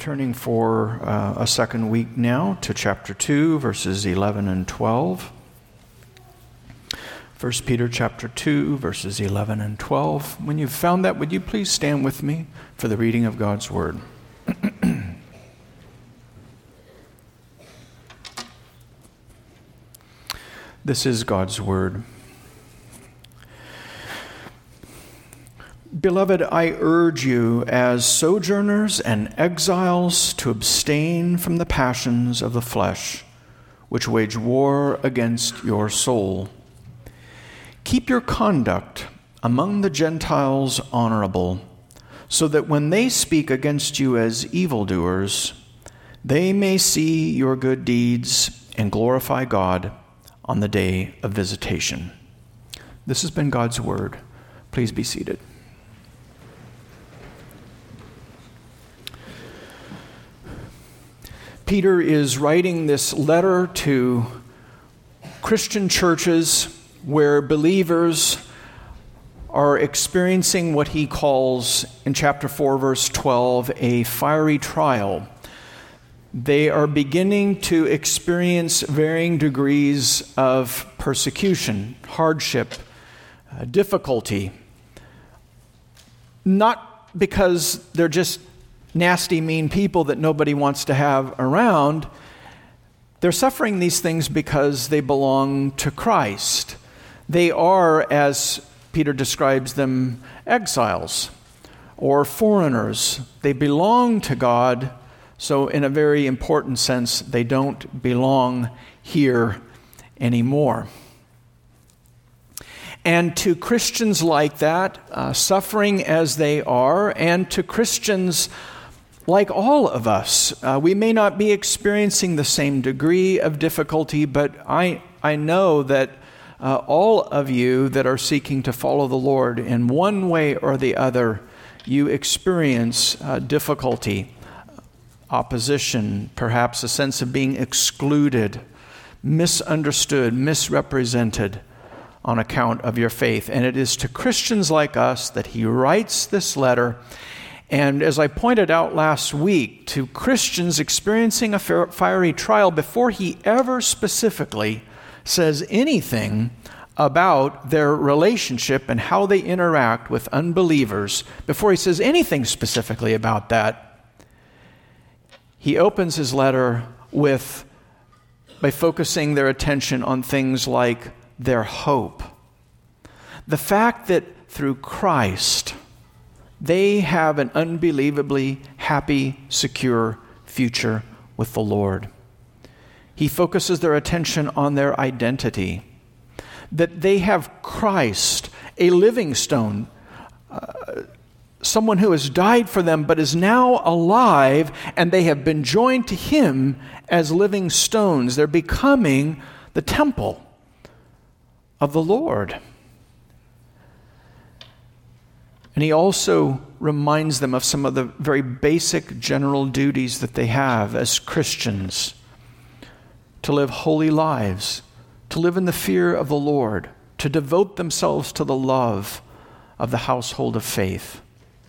turning for a second week now to chapter 2, verses 11 and 12. 1 Peter chapter 2, verses 11 and 12. When you've found that, would you please stand with me for the reading of God's Word? This is God's Word. Beloved, I urge you as sojourners and exiles to abstain from the passions of the flesh, which wage war against your soul. Keep your conduct among the Gentiles honorable, so that when they speak against you as evildoers, they may see your good deeds and glorify God on the day of visitation. This has been God's Word. Please be seated. Peter is writing this letter to Christian churches where believers are experiencing what he calls, in chapter 4, verse 12, a fiery trial. They are beginning to experience varying degrees of persecution, hardship, difficulty. Not because they're just nasty, mean people that nobody wants to have around. They're suffering these things because they belong to Christ. They are, as Peter describes them, exiles or foreigners. They belong to God, so in a very important sense, they don't belong here anymore. And to Christians like that, suffering as they are, and to Christians like all of us, we may not be experiencing the same degree of difficulty, but I know that all of you that are seeking to follow the Lord in one way or the other, you experience difficulty, opposition, perhaps a sense of being excluded, misunderstood, misrepresented on account of your faith. And it is to Christians like us that he writes this letter. And as I pointed out last week, to Christians experiencing a fiery trial before he ever specifically says anything about their relationship and how they interact with unbelievers, before he says anything specifically about that, he opens his letter by focusing their attention on things like their hope. The fact that through Christ, they have an unbelievably happy, secure future with the Lord. He focuses their attention on their identity, that they have Christ, a living stone, someone who has died for them but is now alive, and they have been joined to him as living stones. They're becoming the temple of the Lord. And he also reminds them of some of the very basic general duties that they have as Christians: to live holy lives, to live in the fear of the Lord, to devote themselves to the love of the household of faith,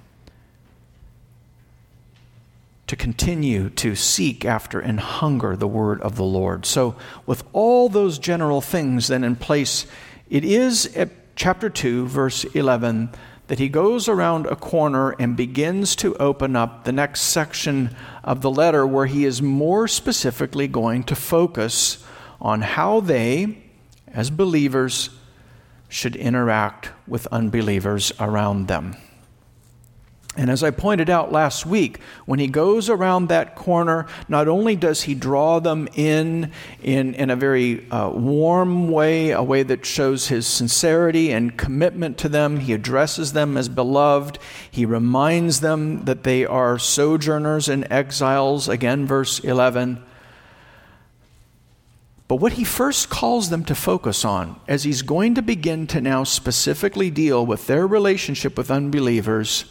to continue to seek after and hunger the word of the Lord. So with all those general things then in place, it is at chapter 2, verse 11, that he goes around a corner and begins to open up the next section of the letter, where he is more specifically going to focus on how they, as believers, should interact with unbelievers around them. And as I pointed out last week, when he goes around that corner, not only does he draw them in a very warm way, a way that shows his sincerity and commitment to them, he addresses them as beloved. He reminds them that they are sojourners and exiles, again, verse 11. But what he first calls them to focus on, as he's going to begin to now specifically deal with their relationship with unbelievers,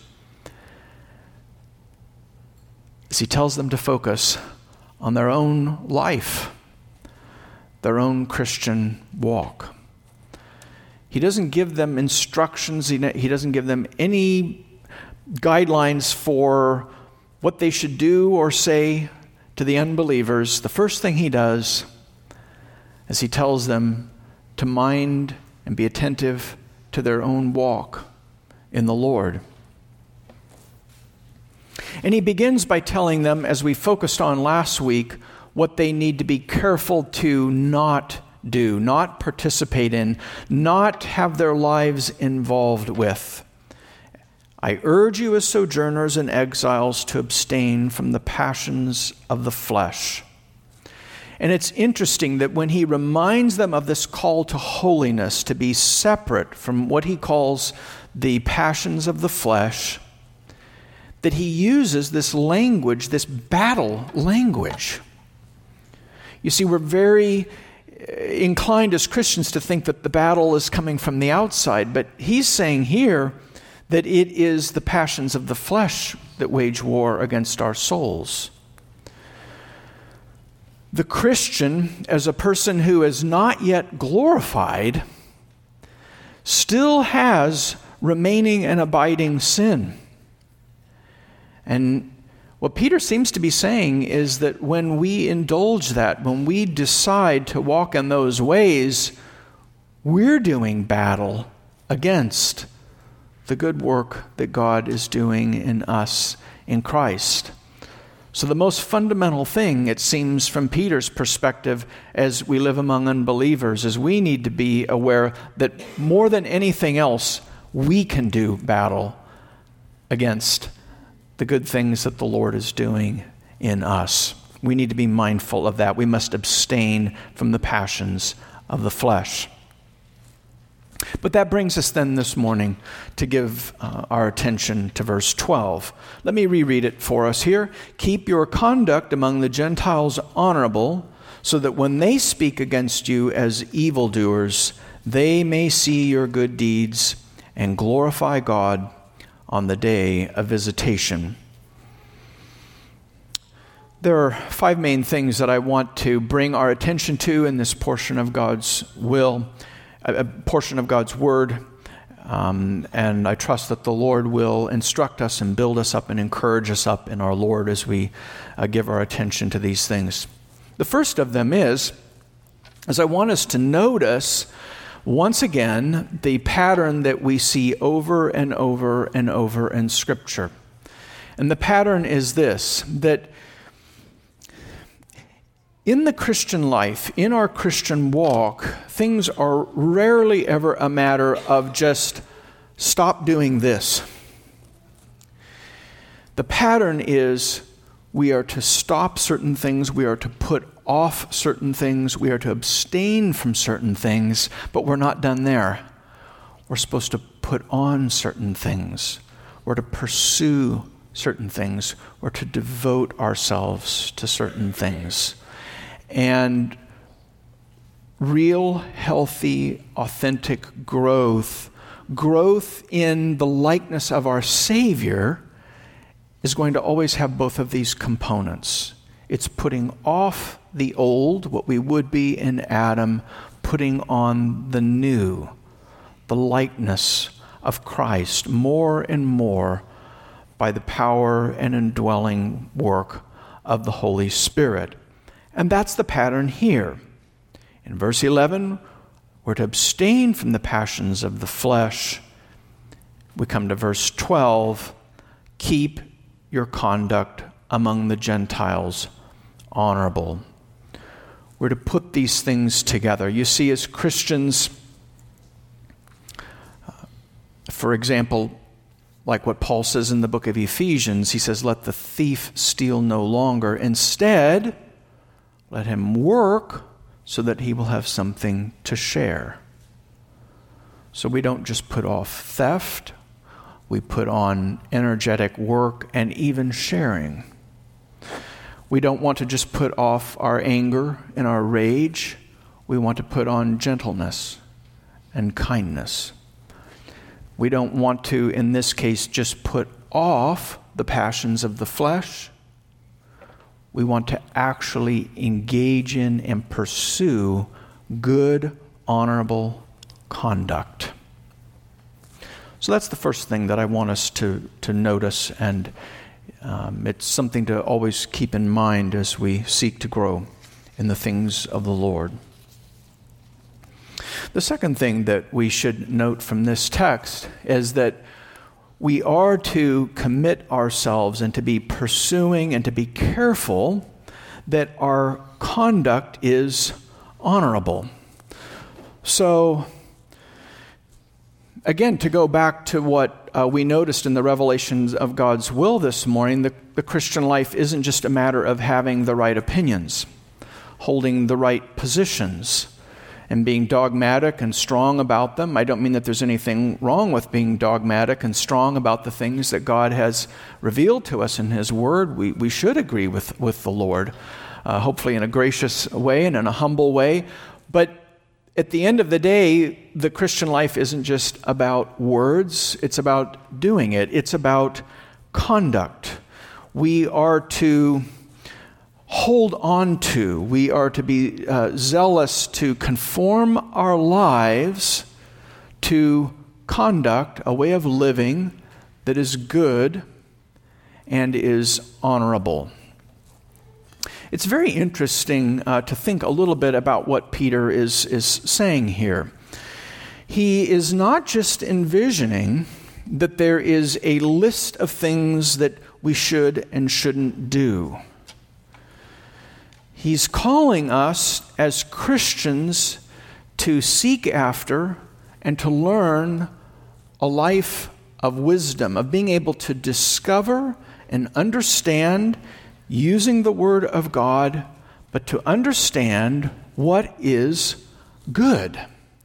is he tells them to focus on their own life, their own Christian walk. He doesn't give them instructions. He doesn't give them any guidelines for what they should do or say to the unbelievers, the first thing he does is he tells them to mind and be attentive to their own walk in the Lord. And he begins by telling them, as we focused on last week, what they need to be careful to not do, not participate in, not have their lives involved with. I urge you as sojourners and exiles to abstain from the passions of the flesh. And it's interesting that when he reminds them of this call to holiness, to be separate from what he calls the passions of the flesh, that he uses this language, this battle language. You see, we're very inclined as Christians to think that the battle is coming from the outside, but he's saying here that it is the passions of the flesh that wage war against our souls. The Christian, as a person who is not yet glorified, still has remaining and abiding sin. And what Peter seems to be saying is that when we indulge that, when we decide to walk in those ways, we're doing battle against the good work that God is doing in us in Christ. So the most fundamental thing, it seems from Peter's perspective as we live among unbelievers, is we need to be aware that more than anything else, we can do battle against the good things that the Lord is doing in us. We need to be mindful of that. We must abstain from the passions of the flesh. But that brings us then this morning to give our attention to verse 12. Let me reread it for us here. Keep your conduct among the Gentiles honorable, so that when they speak against you as evildoers, they may see your good deeds and glorify God on the day of visitation. There are 5 main things that I want to bring our attention to in this portion of God's will, a portion of God's word, and I trust that the Lord will instruct us and build us up and encourage us up in our Lord as we give our attention to these things. The first of them is I want us to notice once again the pattern that we see over and over and over in Scripture. And the pattern is this, that in the Christian life, in our Christian walk, things are rarely ever a matter of just stop doing this. The pattern is we are to stop certain things, we are to put off certain things, we are to abstain from certain things, but we're not done there. We're supposed to put on certain things. We're to pursue certain things. We're to devote ourselves to certain things. And real, healthy, authentic growth in the likeness of our Savior is going to always have both of these components. It's putting off the old, what we would be in Adam, putting on the new, the likeness of Christ, more and more by the power and indwelling work of the Holy Spirit. And that's the pattern here. In verse 11, we're to abstain from the passions of the flesh. We come to verse 12, keep your conduct among the Gentiles honorable. We're to put these things together. You see, as Christians, for example, like what Paul says in the book of Ephesians, he says, let the thief steal no longer. Instead, let him work so that he will have something to share. So we don't just put off theft, we put on energetic work and even sharing. We don't want to just put off our anger and our rage. We want to put on gentleness and kindness. We don't want to, in this case, just put off the passions of the flesh. We want to actually engage in and pursue good, honorable conduct. So that's the first thing that I want us to notice and It's something to always keep in mind as we seek to grow in the things of the Lord. The second thing that we should note from this text is that we are to commit ourselves and to be pursuing and to be careful that our conduct is honorable. So, again, to go back to what we noticed in the revelations of God's will this morning, the Christian life isn't just a matter of having the right opinions, holding the right positions, and being dogmatic and strong about them. I don't mean that there's anything wrong with being dogmatic and strong about the things that God has revealed to us in His Word. We should agree with the Lord, hopefully in a gracious way and in a humble way. But at the end of the day, the Christian life isn't just about words. It's about doing it. It's about conduct. We are to hold on to. We are to be zealous to conform our lives to conduct, a way of living that is good and is honorable. It's very interesting to think a little bit about what Peter is saying here. He is not just envisioning that there is a list of things that we should and shouldn't do. He's calling us as Christians to seek after and to learn a life of wisdom, of being able to discover and understand using the Word of God, but to understand what is good.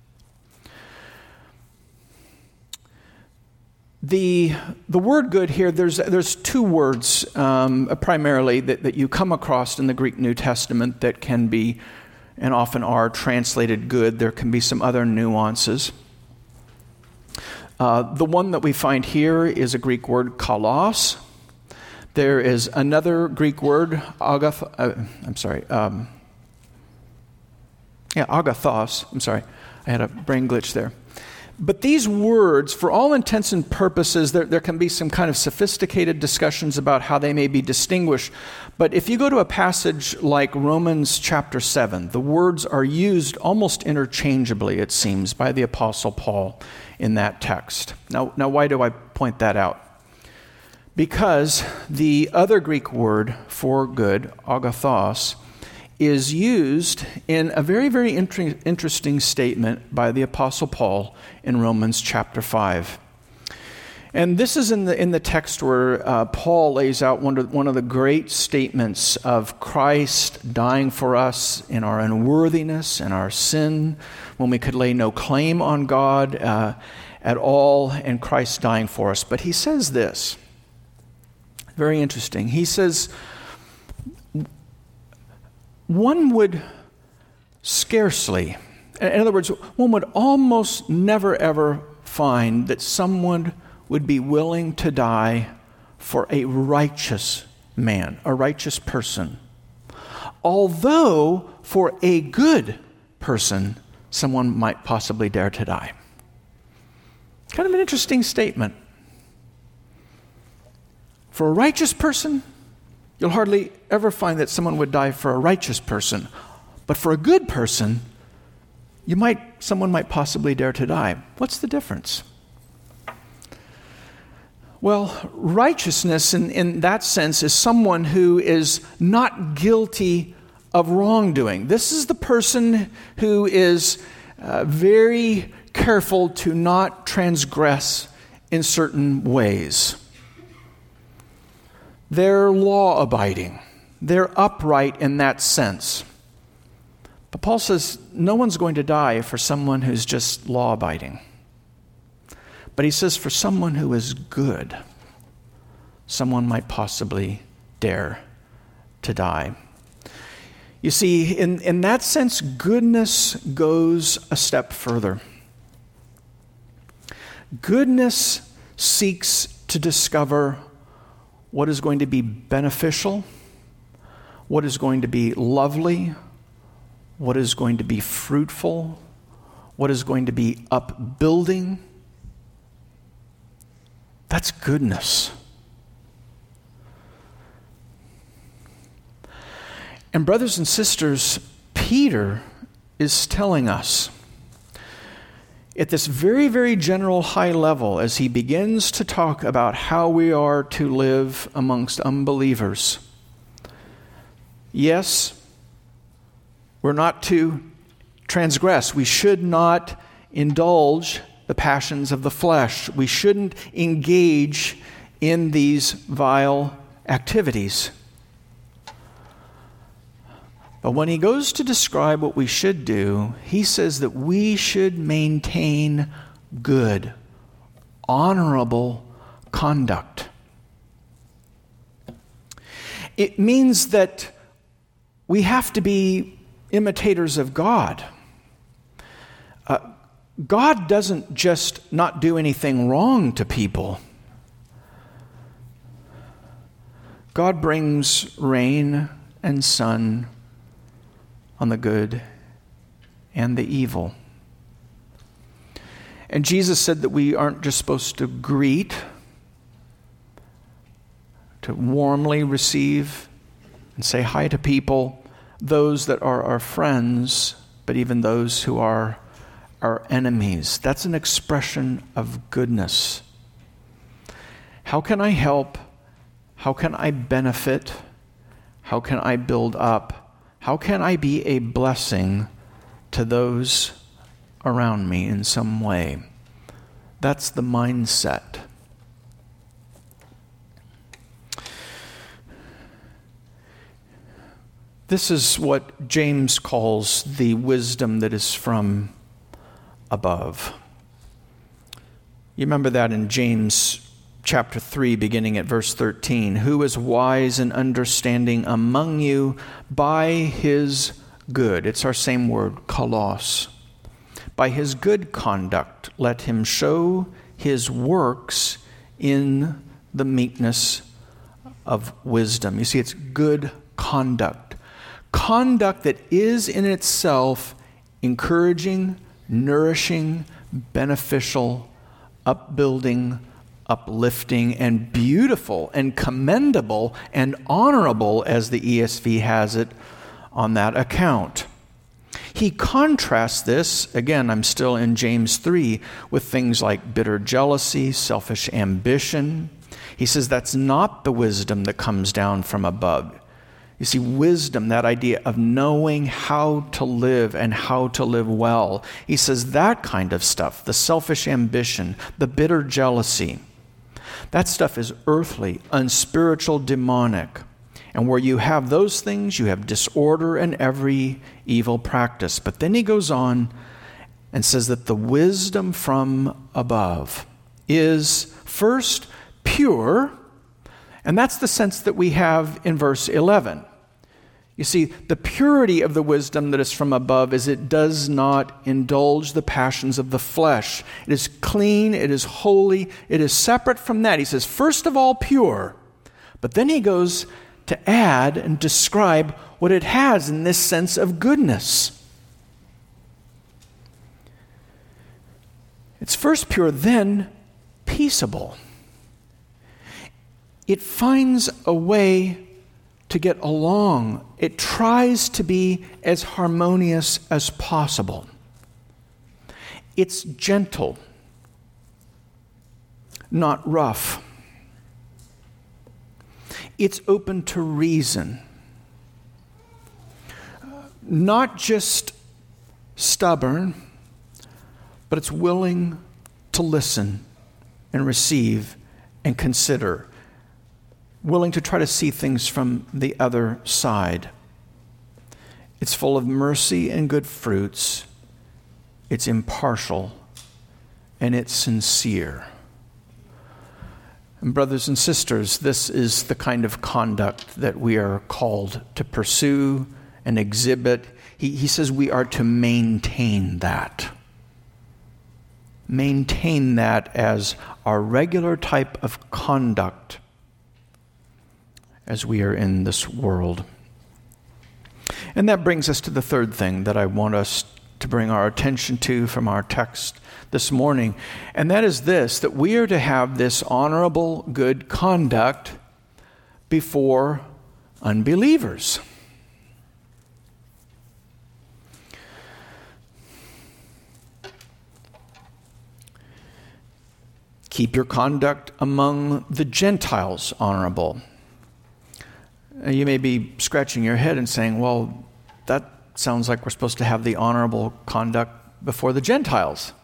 The word good here, there's two words primarily that you come across in the Greek New Testament that can be and often are translated good. There can be some other nuances. The one that we find here is a Greek word, kalos. There is another Greek word, agathos. I'm sorry, I had a brain glitch there. But these words, for all intents and purposes, there can be some kind of sophisticated discussions about how they may be distinguished. But if you go to a passage like Romans chapter 7, the words are used almost interchangeably, it seems, by the Apostle Paul in that text. Now why do I point that out? Because the other Greek word for good, agathos, is used in a very, very interesting statement by the Apostle Paul in Romans chapter 5. And this is in the text where Paul lays out one of the great statements of Christ dying for us in our unworthiness and our sin, when we could lay no claim on God at all, and Christ dying for us. But he says this, very interesting. He says, one would scarcely, in other words, one would almost never ever find that someone would be willing to die for a righteous man, a righteous person. Although for a good person, someone might possibly dare to die. Kind of an interesting statement. For a righteous person, you'll hardly ever find that someone would die for a righteous person. But for a good person, someone might possibly dare to die. What's the difference? Well, righteousness in that sense is someone who is not guilty of wrongdoing. This is the person who is very careful to not transgress in certain ways. They're law-abiding. They're upright in that sense. But Paul says no one's going to die for someone who's just law-abiding. But he says for someone who is good, someone might possibly dare to die. You see, in that sense, goodness goes a step further. Goodness seeks to discover what is going to be beneficial, what is going to be lovely, what is going to be fruitful, what is going to be upbuilding. That's goodness. And brothers and sisters, Peter is telling us at this very, very general high level, as he begins to talk about how we are to live amongst unbelievers. Yes, we're not to transgress. We should not indulge the passions of the flesh. We shouldn't engage in these vile activities. But when he goes to describe what we should do, he says that we should maintain good, honorable conduct. It means that we have to be imitators of God. God doesn't just not do anything wrong to people. God brings rain and sun on the good and the evil. And Jesus said that we aren't just supposed to greet, to warmly receive and say hi to people, those that are our friends, but even those who are our enemies. That's an expression of goodness. How can I help? How can I benefit? How can I build up? How can I be a blessing to those around me in some way? That's the mindset. This is what James calls the wisdom that is from above. You remember that in James chapter 3, beginning at verse 13. Who is wise and understanding among you by his good? It's our same word, kalos. By his good conduct, let him show his works in the meekness of wisdom. You see, it's good conduct. Conduct that is in itself encouraging, nourishing, beneficial, upbuilding, uplifting, and beautiful, and commendable, and honorable, as the ESV has it on that account. He contrasts this, again, I'm still in James 3, with things like bitter jealousy, selfish ambition. He says that's not the wisdom that comes down from above. You see, wisdom, that idea of knowing how to live and how to live well. He says that kind of stuff, the selfish ambition, the bitter jealousy, that stuff is earthly, unspiritual, demonic. And where you have those things, you have disorder and every evil practice. But then he goes on and says that the wisdom from above is first pure, and that's the sense that we have in verse 11. You see, the purity of the wisdom that is from above is it does not indulge the passions of the flesh. It is clean, it is holy, it is separate from that. He says, first of all, pure. But then he goes to add and describe what it has in this sense of goodness. It's first pure, then peaceable. It finds a way to get along. It tries to be as harmonious as possible. It's gentle, not rough. It's open to reason, not just stubborn, but it's willing to listen and receive and consider, willing to try to see things from the other side. It's full of mercy and good fruits. It's impartial, and it's sincere. And brothers and sisters, this is the kind of conduct that we are called to pursue and exhibit. He says we are to maintain that. Maintain that as our regular type of conduct as we are in this world. And that brings us to the third thing that I want us to bring our attention to from our text this morning, and that is this, that we are to have this honorable good conduct before unbelievers. Keep your conduct among the Gentiles honorable. You may be scratching your head and saying, well, that sounds like we're supposed to have the honorable conduct before the Gentiles.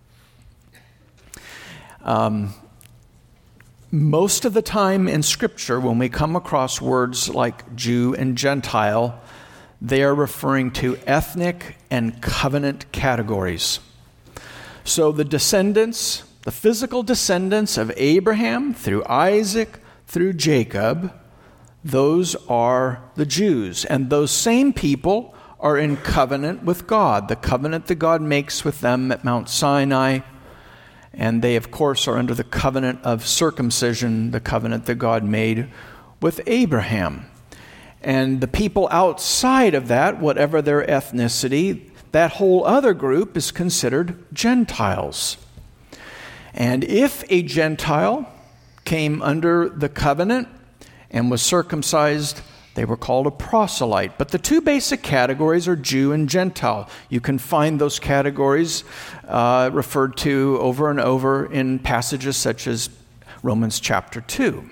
Most of the time in Scripture, when we come across words like Jew and Gentile, they are referring to ethnic and covenant categories. So the descendants, the physical descendants of Abraham through Isaac through Jacob, those are the Jews. And those same people are in covenant with God, the covenant that God makes with them at Mount Sinai. And they, of course, are under the covenant of circumcision, the covenant that God made with Abraham. And the people outside of that, whatever their ethnicity, that whole other group is considered Gentiles. And if a Gentile came under the covenant and was circumcised, they were called a proselyte. But the two basic categories are Jew and Gentile. You can find those categories referred to over and over in passages such as Romans chapter 2.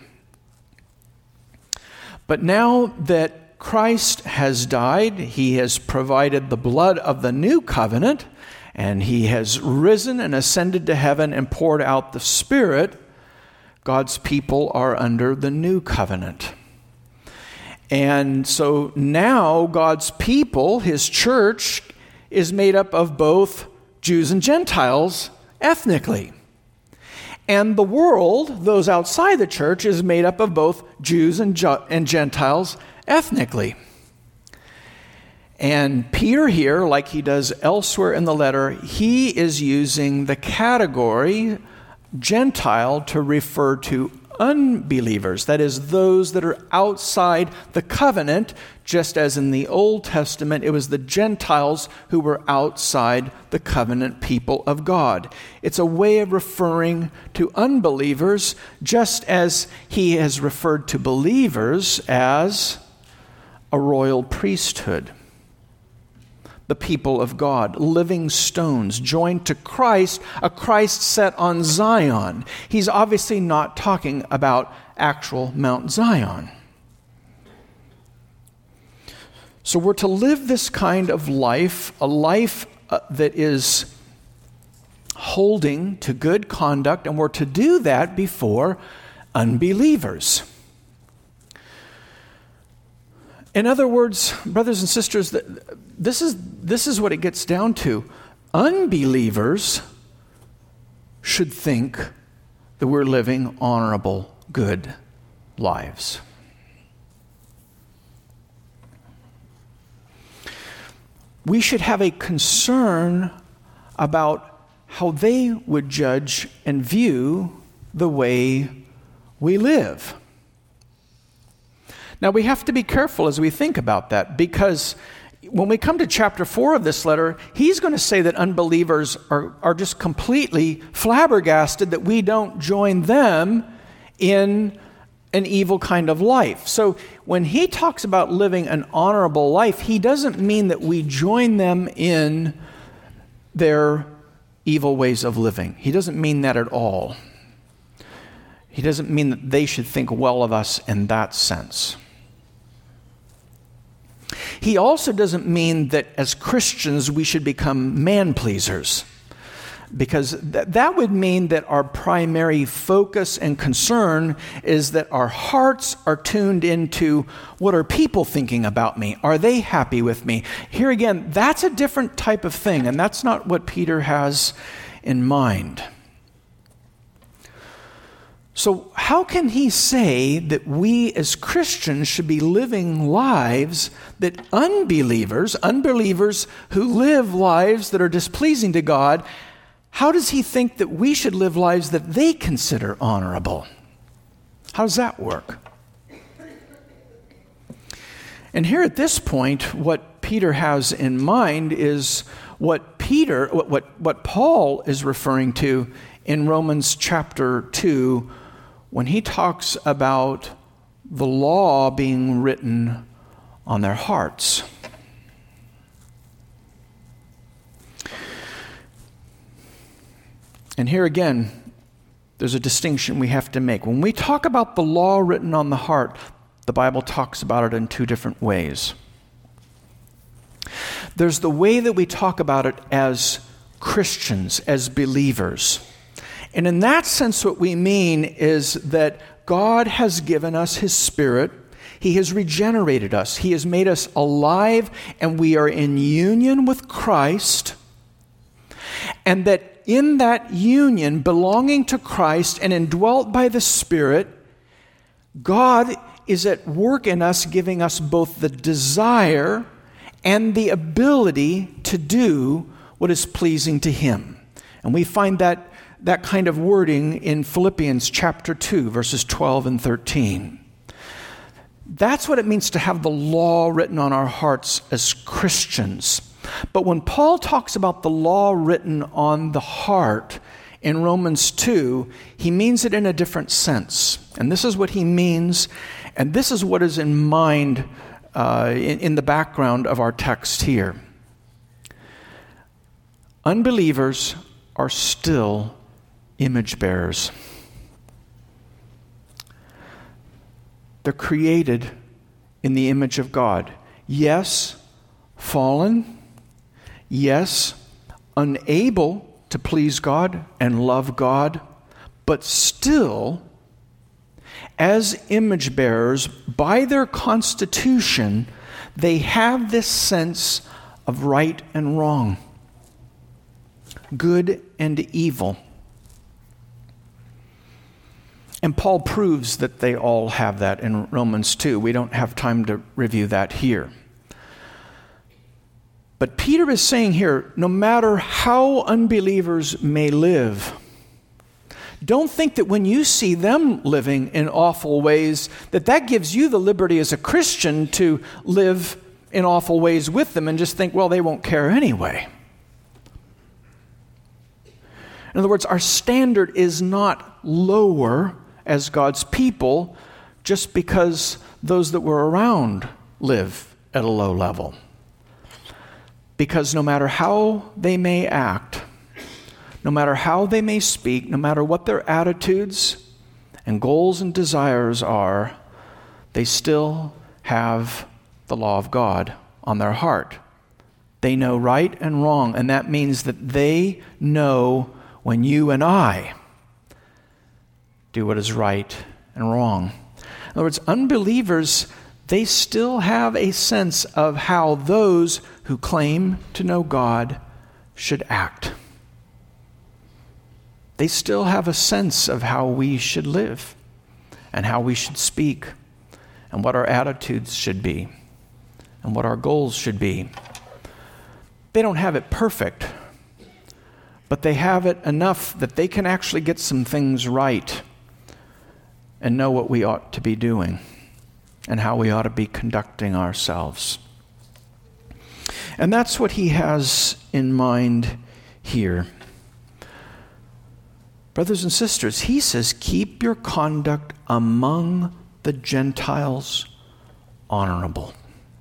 But now that Christ has died, he has provided the blood of the new covenant, and he has risen and ascended to heaven and poured out the Spirit, God's people are under the new covenant. And so now God's people, his church, is made up of both Jews and Gentiles ethnically. And the world, those outside the church, is made up of both Jews and Gentiles ethnically. And Peter here, like he does elsewhere in the letter, he is using the category Gentile to refer to unbelievers, that is, those that are outside the covenant, just as in the Old Testament, it was the Gentiles who were outside the covenant people of God. It's a way of referring to unbelievers, just as he has referred to believers as a royal priesthood. The people of God, living stones joined to Christ, a Christ set on Zion. He's obviously not talking about actual Mount Zion. So we're to live this kind of life, a life that is holding to good conduct, and we're to do that before unbelievers. In other words, brothers and sisters, this is what it gets down to. Unbelievers should think that we're living honorable, good lives. We should have a concern about how they would judge and view the way we live. Now, we have to be careful as we think about that, because when we come to chapter 4 of this letter, he's going to say that unbelievers are just completely flabbergasted that we don't join them in an evil kind of life. So when he talks about living an honorable life, he doesn't mean that we join them in their evil ways of living. He doesn't mean that at all. He doesn't mean that they should think well of us in that sense. He also doesn't mean that as Christians we should become man-pleasers, because that would mean that our primary focus and concern is that our hearts are tuned into what are people thinking about me? Are they happy with me? Here again, that's a different type of thing, and that's not what Peter has in mind. So how can he say that we as Christians should be living lives that unbelievers who live lives that are displeasing to God, how does he think that we should live lives that they consider honorable? How does that work? And here at this point, what Peter has in mind is what Paul is referring to in Romans chapter 2, when he talks about the law being written on their hearts. And here again, there's a distinction we have to make. When we talk about the law written on the heart, the Bible talks about it in two different ways. There's the way that we talk about it as Christians, as believers. And in that sense, what we mean is that God has given us His Spirit. He has regenerated us. He has made us alive, and we are in union with Christ. And that in that union, belonging to Christ and indwelt by the Spirit, God is at work in us, giving us both the desire and the ability to do what is pleasing to Him. And we find that kind of wording in Philippians chapter 2, verses 12 and 13. That's what it means to have the law written on our hearts as Christians. But when Paul talks about the law written on the heart in Romans 2, he means it in a different sense. And this is what he means, and this is what is in mind in the background of our text here. Unbelievers are still image bearers. They're created in the image of God. Yes, fallen. Yes, unable to please God and love God. But still, as image bearers, by their constitution, they have this sense of right and wrong, good and evil. And Paul proves that they all have that in Romans 2. We don't have time to review that here. But Peter is saying here, no matter how unbelievers may live, don't think that when you see them living in awful ways, that gives you the liberty as a Christian to live in awful ways with them and just think, well, they won't care anyway. In other words, our standard is not lower as God's people just because those that were around live at a low level. Because no matter how they may act, no matter how they may speak, no matter what their attitudes and goals and desires are, they still have the law of God on their heart. They know right and wrong, and that means that they know when you and I do what is right and wrong. In other words, unbelievers, they still have a sense of how those who claim to know God should act. They still have a sense of how we should live and how we should speak and what our attitudes should be and what our goals should be. They don't have it perfect, but they have it enough that they can actually get some things right and know what we ought to be doing and how we ought to be conducting ourselves. And that's what he has in mind here. Brothers and sisters, he says, keep your conduct among the Gentiles honorable.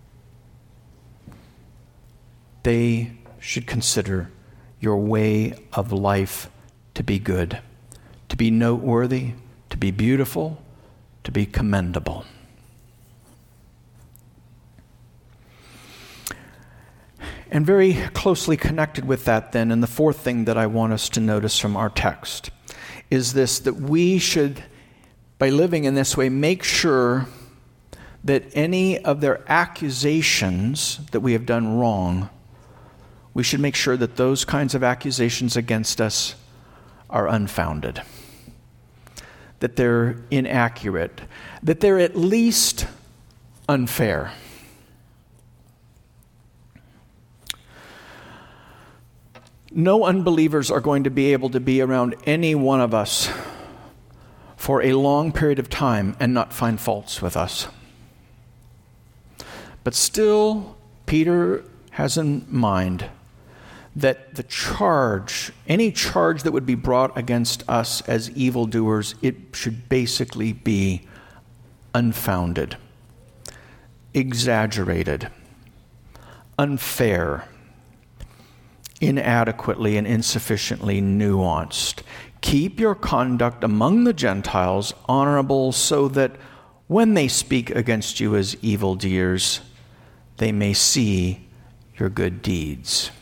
They should consider your way of life to be good, to be noteworthy, to be beautiful, to be commendable. And very closely connected with that then, and the fourth thing that I want us to notice from our text, is this, that we should, by living in this way, make sure that any of their accusations that we have done wrong, we should make sure that those kinds of accusations against us are unfounded, that they're inaccurate, that they're at least unfair. No unbelievers are going to be able to be around any one of us for a long period of time and not find faults with us. But still, Peter has in mind that the charge, any charge that would be brought against us as evildoers, it should basically be unfounded, exaggerated, unfair, inadequately and insufficiently nuanced, keep your conduct among the Gentiles honorable, so that when they speak against you as evildoers, they may see your good deeds.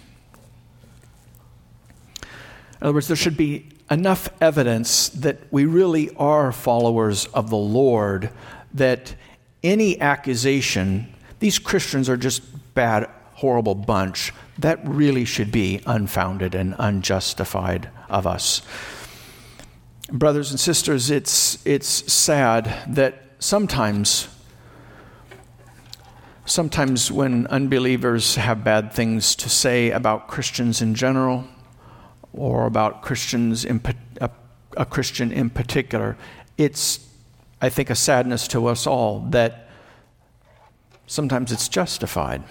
In other words, there should be enough evidence that we really are followers of the Lord, that any accusation, these Christians are just bad, horrible bunch, that really should be unfounded and unjustified of us. Brothers and sisters, it's sad that sometimes when unbelievers have bad things to say about Christians in general, or about Christians a Christian in particular, it's, I think, a sadness to us all that sometimes it's justified.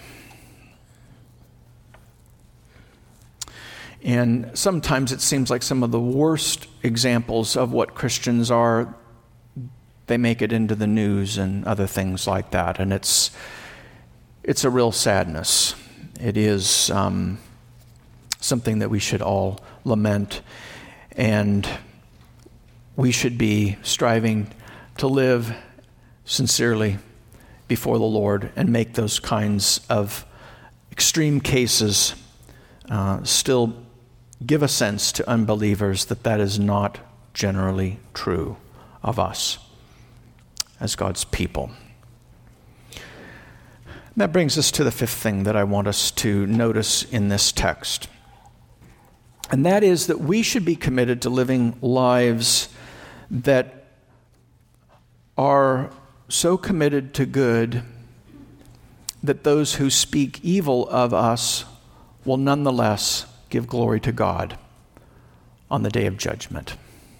And sometimes it seems like some of the worst examples of what Christians are, they make it into the news and other things like that. And it's a real sadness. It is something that we should all lament, and we should be striving to live sincerely before the Lord and make those kinds of extreme cases still give a sense to unbelievers that that is not generally true of us as God's people. That brings us to the fifth thing that I want us to notice in this text. And that is that we should be committed to living lives that are so committed to good that those who speak evil of us will nonetheless give glory to God on the day of judgment.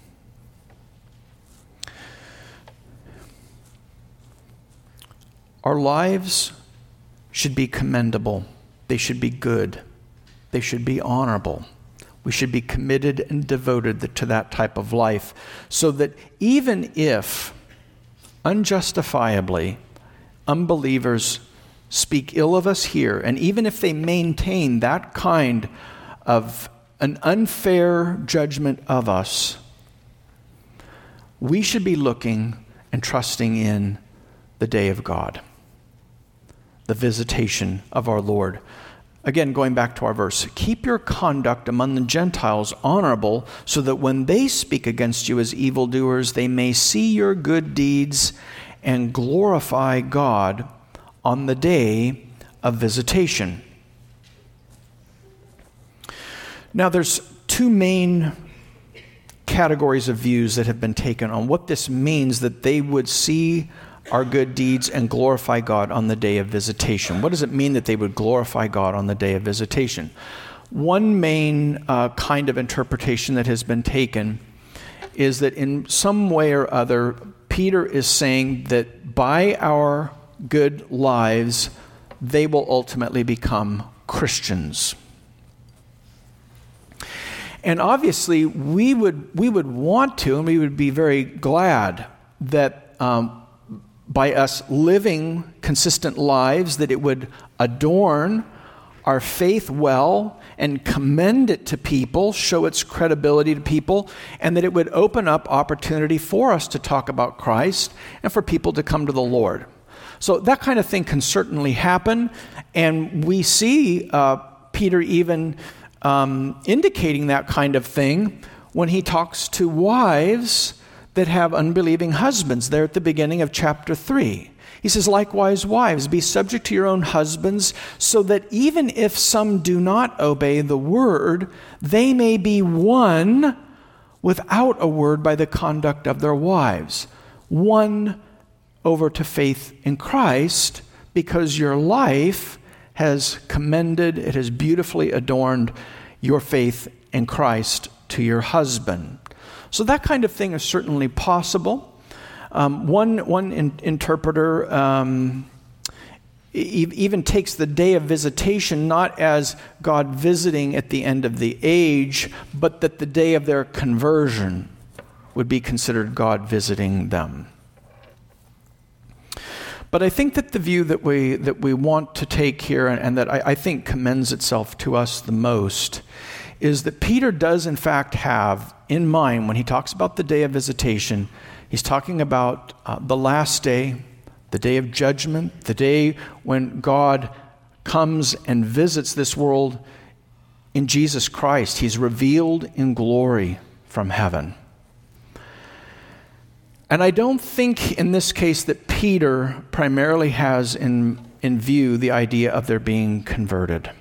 Our lives should be commendable. They should be good. They should be honorable. We should be committed and devoted to that type of life, so that even if unjustifiably unbelievers speak ill of us here, and even if they maintain that kind of an unfair judgment of us, we should be looking and trusting in the day of God, the visitation of our Lord. Again, going back to our verse, keep your conduct among the Gentiles honorable, so that when they speak against you as evildoers, they may see your good deeds and glorify God on the day of visitation. Now, there's two main categories of views that have been taken on what this means, that they would see our good deeds and glorify God on the day of visitation. What does it mean that they would glorify God on the day of visitation? One main kind of interpretation that has been taken is that in some way or other, Peter is saying that by our good lives, they will ultimately become Christians. And obviously, we would want to, and we would be very glad that by us living consistent lives, that it would adorn our faith well and commend it to people, show its credibility to people, and that it would open up opportunity for us to talk about Christ and for people to come to the Lord. So that kind of thing can certainly happen, and we see Peter even indicating that kind of thing when he talks to wives that have unbelieving husbands there at the beginning of chapter 3. He says, likewise, wives, be subject to your own husbands, so that even if some do not obey the word, they may be won without a word by the conduct of their wives. Won over to faith in Christ, because your life has commended, it has beautifully adorned your faith in Christ to your husband. So that kind of thing is certainly possible. One interpreter even takes the day of visitation not as God visiting at the end of the age, but that the day of their conversion would be considered God visiting them. But I think that the view that we want to take here, and that I think commends itself to us the most, is that Peter does in fact have in mind when he talks about the day of visitation. He's talking about the last day, the day of judgment, the day when God comes and visits this world in Jesus Christ. He's revealed in glory from heaven. And I don't think in this case that Peter primarily has in view the idea of their being converted.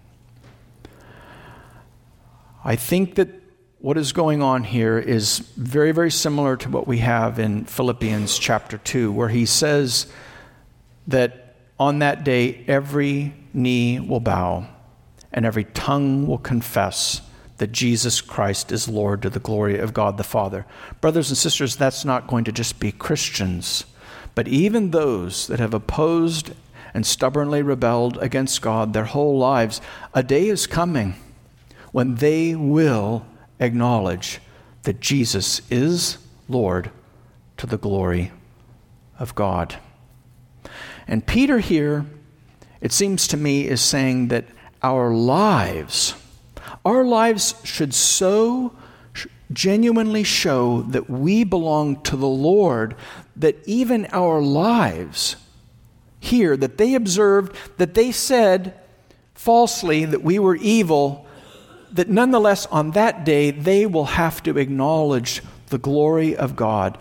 I think that what is going on here is very, very similar to what we have in Philippians chapter 2, where he says that on that day every knee will bow and every tongue will confess that Jesus Christ is Lord to the glory of God the Father. Brothers and sisters, that's not going to just be Christians, but even those that have opposed and stubbornly rebelled against God their whole lives. A day is coming when they will acknowledge that Jesus is Lord to the glory of God. And Peter here, it seems to me, is saying that our lives should so genuinely show that we belong to the Lord, that even our lives here, that they observed, that they said falsely that we were evil, that nonetheless on that day they will have to acknowledge the glory of God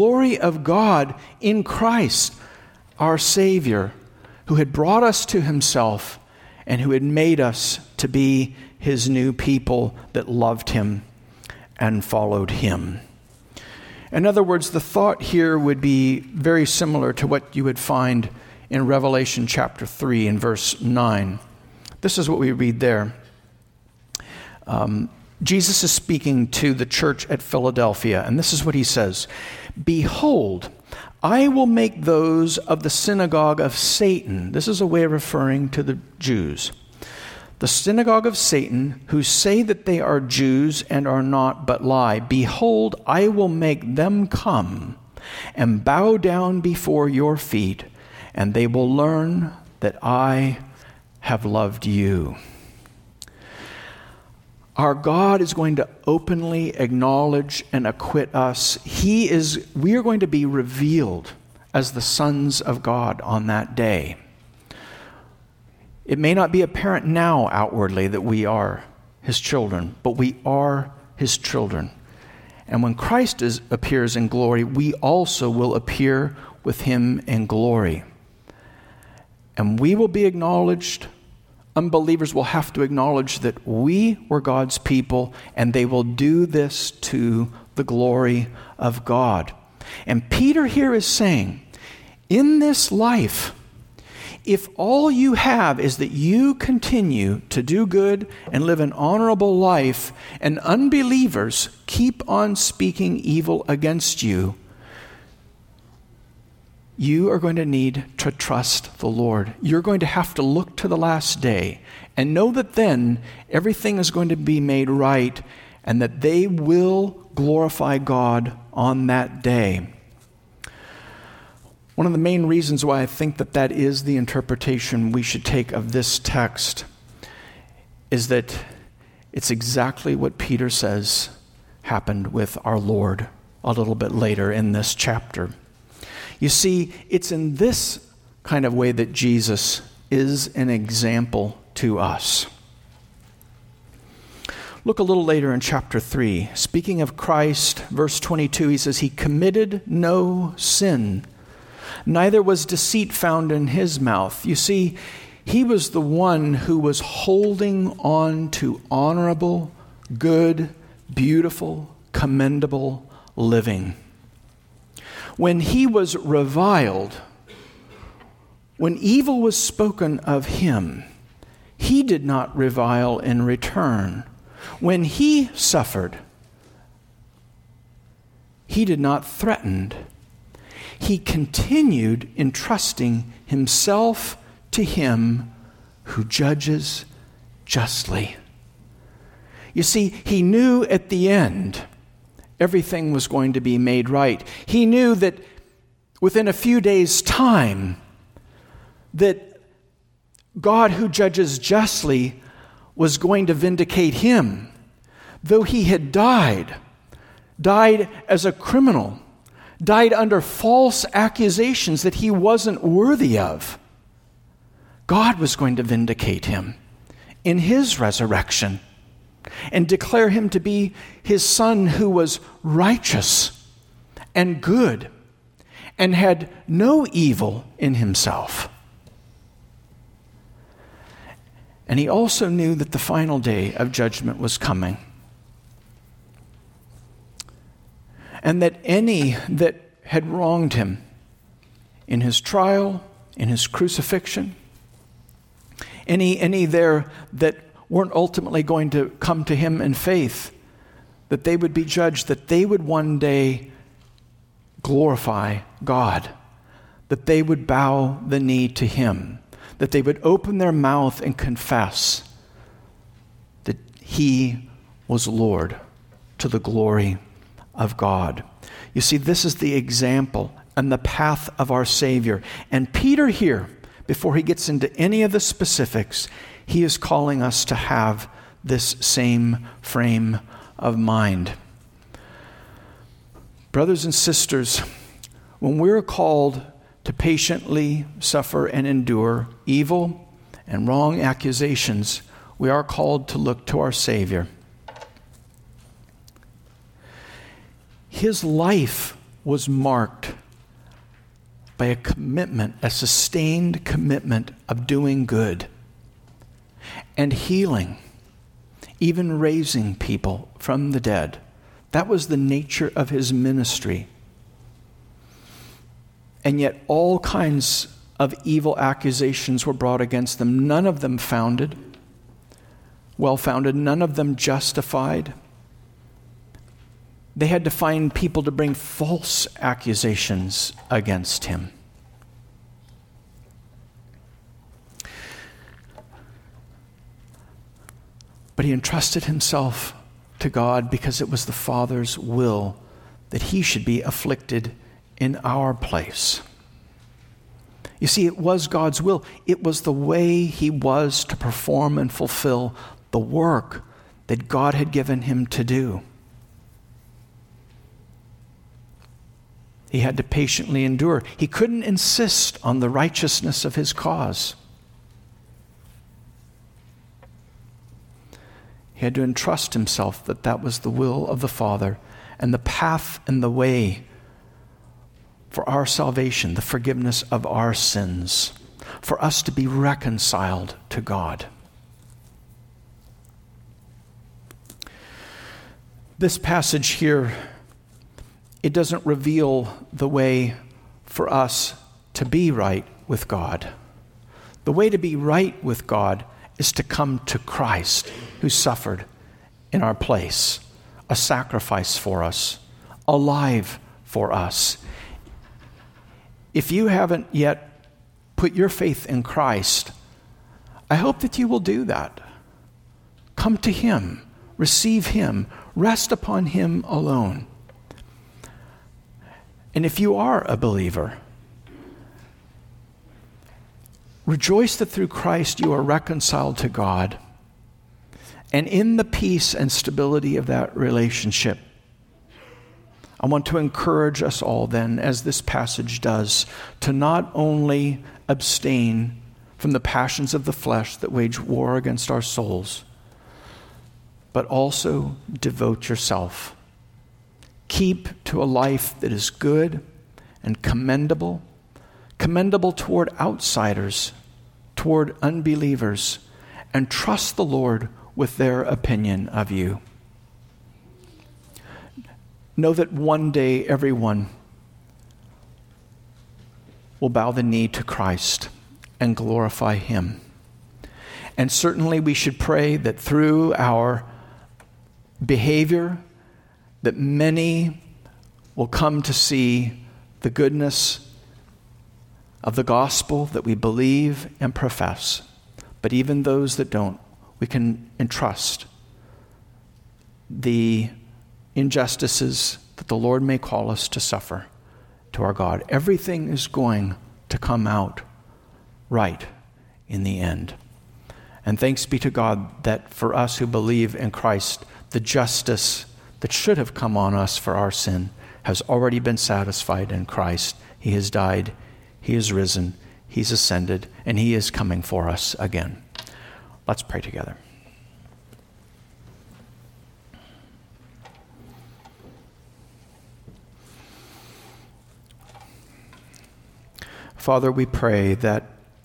in Christ, our Savior, who had brought us to himself and who had made us to be his new people that loved him and followed him. In other words, the thought here would be very similar to what you would find in Revelation chapter 3 and verse 9. This is what we read there. Jesus is speaking to the church at Philadelphia, and this is what he says. Behold, I will make those of the synagogue of Satan. This is a way of referring to the Jews. The synagogue of Satan, who say that they are Jews and are not but lie. Behold, I will make them come and bow down before your feet, and they will learn that I have loved you. Our God is going to openly acknowledge and acquit us. We are going to be revealed as the sons of God on that day. It may not be apparent now outwardly that we are his children, but we are his children. And when Christ appears in glory, we also will appear with him in glory. And we will be acknowledged. Unbelievers will have to acknowledge that we were God's people, and they will do this to the glory of God. And Peter here is saying, in this life, if all you have is that you continue to do good and live an honorable life, and unbelievers keep on speaking evil against you, you are going to need to trust the Lord. You're going to have to look to the last day and know that then everything is going to be made right and that they will glorify God on that day. One of the main reasons why I think that that is the interpretation we should take of this text is that it's exactly what Peter says happened with our Lord a little bit later in this chapter. You see, it's in this kind of way that Jesus is an example to us. Look a little later in chapter 3. Speaking of Christ, verse 22, he says, he committed no sin, neither was deceit found in his mouth. You see, he was the one who was holding on to honorable, good, beautiful, commendable living. When he was reviled, when evil was spoken of him, he did not revile in return. When he suffered, he did not threaten. He continued entrusting himself to him who judges justly. You see, he knew at the end everything was going to be made right. He knew that within a few days' time, that God who judges justly was going to vindicate him. Though he had died died as a criminal, died under false accusations that he wasn't worthy of, God was going to vindicate him in his resurrection and declare him to be his son who was righteous and good and had no evil in himself. And he also knew that the final day of judgment was coming. And that any that had wronged him in his trial, in his crucifixion, any there that weren't ultimately going to come to him in faith, that they would be judged, that they would one day glorify God, that they would bow the knee to him, that they would open their mouth and confess that he was Lord to the glory of God. You see, this is the example and the path of our Savior. And Peter here, before he gets into any of the specifics, he is calling us to have this same frame of mind. Brothers and sisters, when we're called to patiently suffer and endure evil and wrong accusations, we are called to look to our Savior. His life was marked by a commitment, a sustained commitment of doing good and healing, even raising people from the dead. That was the nature of his ministry. And yet all kinds of evil accusations were brought against them, none of them well-founded, none of them justified. They had to find people to bring false accusations against him. But he entrusted himself to God because it was the Father's will that he should be afflicted in our place. You see, it was God's will. It was the way he was to perform and fulfill the work that God had given him to do. He had to patiently endure. He couldn't insist on the righteousness of his cause. He had to entrust himself that that was the will of the Father and the path and the way for our salvation, the forgiveness of our sins, for us to be reconciled to God. This passage here, it doesn't reveal the way for us to be right with God. The way to be right with God is to come to Christ, who suffered in our place, a sacrifice for us, alive for us. If you haven't yet put your faith in Christ, I hope that you will do that. Come to him, receive him, rest upon him alone. And if you are a believer, rejoice that through Christ you are reconciled to God. And in the peace and stability of that relationship, I want to encourage us all then, as this passage does, to not only abstain from the passions of the flesh that wage war against our souls, but also devote yourself. Keep to a life that is good and commendable toward outsiders, toward unbelievers, and trust the Lord with their opinion of you. Know that one day everyone will bow the knee to Christ and glorify him. And certainly we should pray that through our behavior, that many will come to see the goodness of the gospel that we believe and profess. But even those that don't, we can entrust the injustices that the Lord may call us to suffer to our God. Everything is going to come out right in the end. And thanks be to God that for us who believe in Christ, the justice that should have come on us for our sin has already been satisfied in Christ. He has died, he is risen, he's ascended, and he is coming for us again. Let's pray together. Father, we pray that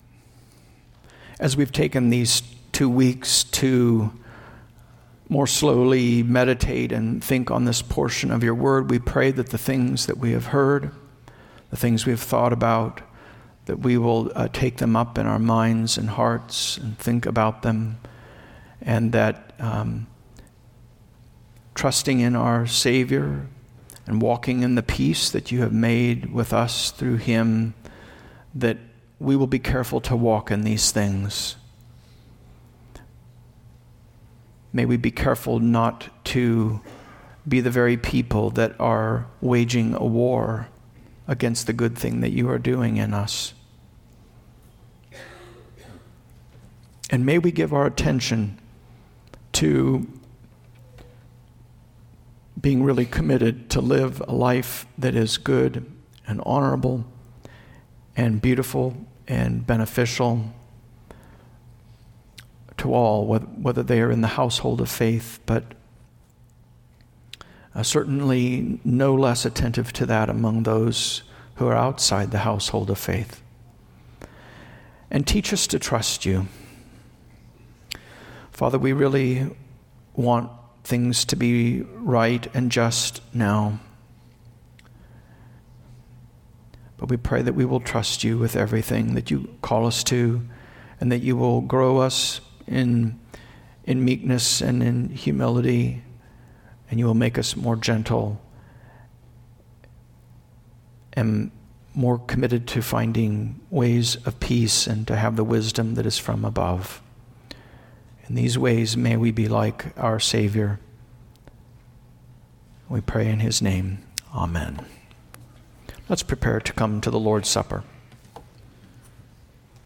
as we've taken these 2 weeks to more slowly meditate and think on this portion of your word, we pray that the things that we have heard, the things we've thought about, that we will take them up in our minds and hearts and think about them, and that trusting in our Savior and walking in the peace that you have made with us through him, that we will be careful to walk in these things. May we be careful not to be the very people that are waging a war against the good thing that you are doing in us. And may we give our attention to being really committed to live a life that is good and honorable and beautiful and beneficial to all, whether they are in the household of faith, but certainly no less attentive to that among those who are outside the household of faith. And teach us to trust you. Father, we really want things to be right and just now. But we pray that we will trust you with everything that you call us to, and that you will grow us in meekness and in humility, and you will make us more gentle and more committed to finding ways of peace and to have the wisdom that is from above. In these ways, may we be like our Savior. We pray in his name. Amen. Let's prepare to come to the Lord's Supper.